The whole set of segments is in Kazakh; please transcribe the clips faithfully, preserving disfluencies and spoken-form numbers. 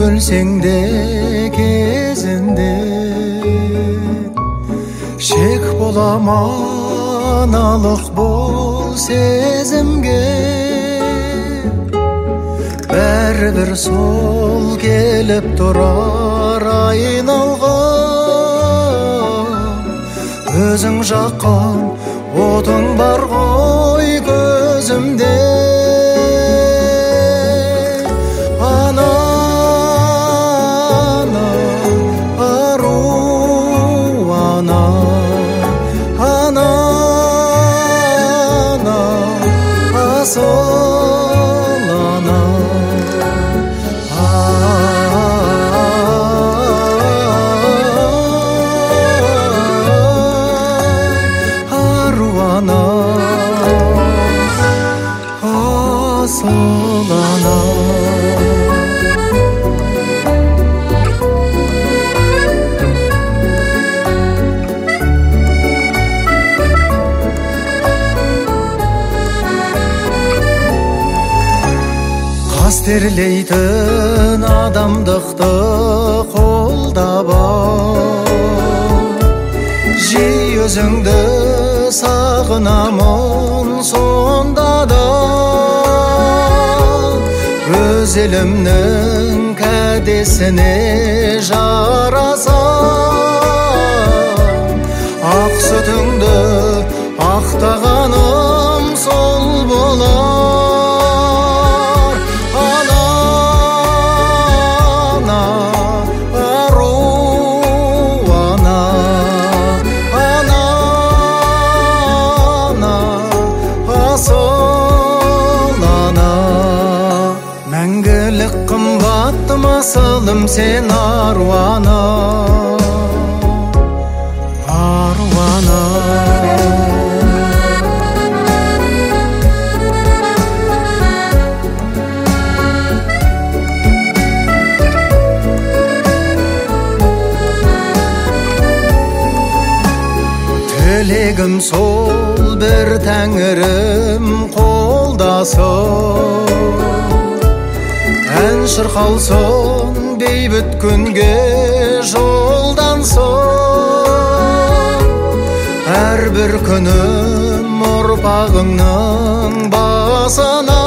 өлсең де кезінде шек боламан аналық бол сезімге бәрібір сол келіп тұрар айналған өзің жаққан отың бар ғой көзімде ана ана ару ана ана ана асыл ана asıl ana қастерлейтін адамдықты қолдап жиі өзіңді сағынамын сонда да өз елімнің кәдесіне жараса ақ сүтіңді ақтағаным сол болар ана ана ару ана ана ана асыл ана мәңгілік қымбатты асылым сен ару ана ару ана тілегім сол бір тәңірім қолдасын ән шырқалсын бейбіт күнге жолдансын әрбір күнім ұрпағыңның басына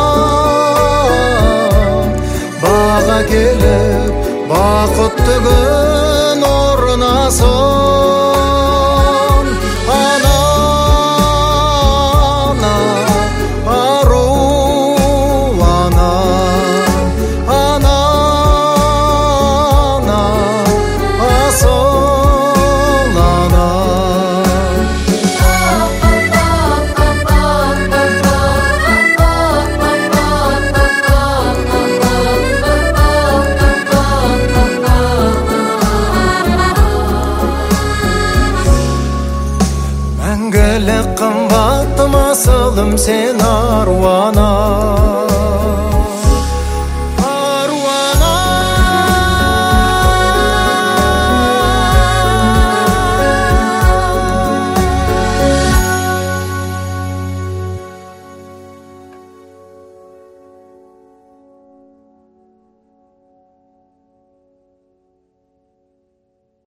баға келіп бақытты күн орнасын ана ана ару ана ана ана асыл ана мәңгілік қымбатты асылым сен ару ана